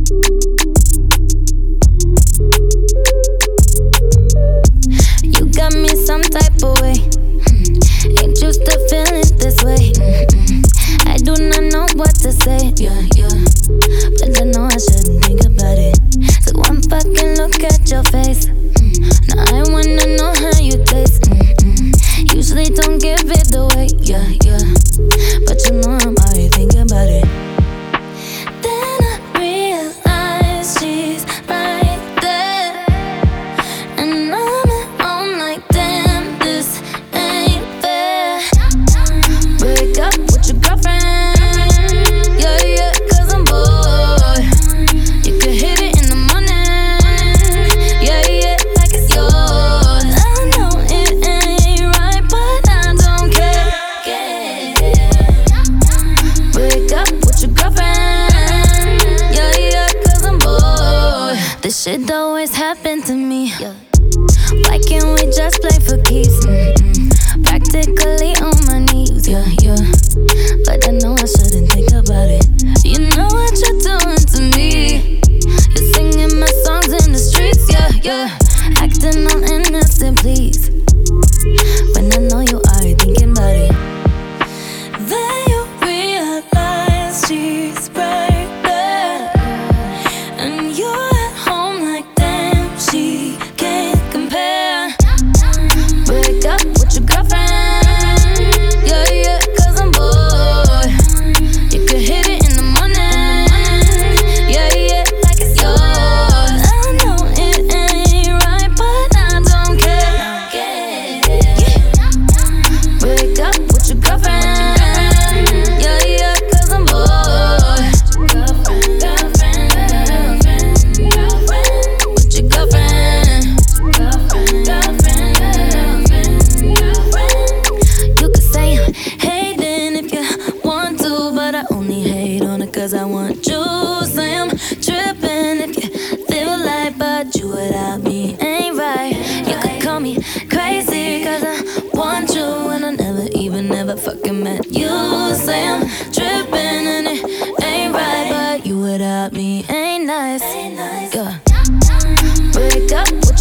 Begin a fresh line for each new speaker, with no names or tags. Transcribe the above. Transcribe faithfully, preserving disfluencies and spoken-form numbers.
You got me some type of way. Mm. Ain't used to feeling this way. Mm-mm. I do not know what to say. Yeah, yeah. But I know I shouldn't think about it. So one fucking look at your face. Mm. Now I wanna know how you taste. Mm-mm. Usually don't give it away. Yeah, yeah. But you know I'm already thinking about it. Then I realize she's right there, and I'm at home like, damn, this ain't fair. Break up with your girlfriend, yeah, yeah, cause I'm bored. You can hit it in the morning, yeah, yeah, like it's yours. I know it ain't right, but I don't care. Break up with your girlfriend, yeah, yeah, cause I'm bored. This shit always happen to me. Why can't we just play for keeps? Mm-mm. Practically on my knees, yeah, yeah. But I know I shouldn't think about it. You know what you're doing to me. You're singing my songs in the streets, yeah, yeah. Acting all innocent, please. When I know you are thinking about it. Then you realize she's right there, and you're at home like, damn, she can't compare. Break up with your girlfriend, yeah, yeah, cause I'm bored. You can hit it in the morning, yeah, yeah, like it's yours. I know it ain't right, but I don't care. Break up with your girlfriend, yeah, yeah, cause I'm bored. Girlfriend, girlfriend, girlfriend, girlfriend. With your girlfriend, girlfriend, girlfriend, girlfriend, girlfriend. You could say I'm hating if you want to, but I only hate on it cause I want you. Say I'm tripping if you feel like, but you without me ain't right. You could call me crazy cause I want you, and I never even never fucking met you. Say I'm tripping and it ain't right, but you without me ain't nice. Yeah. Break up with